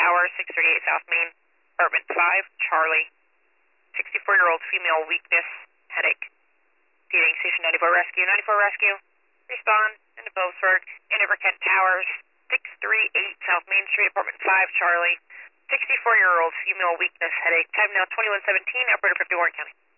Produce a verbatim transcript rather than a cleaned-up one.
Tower, six thirty-eight South Main, apartment five, Charlie. sixty-four-year-old female, weakness, headache. Feeding Station ninety-four Rescue. ninety-four Rescue. Respond into Phillipsburg, Inver Kent Towers, six thirty-eight South Main Street, apartment five, Charlie. sixty-four-year-old female, weakness, headache. Time now twenty-one seventeen, operator fifty, Warren County.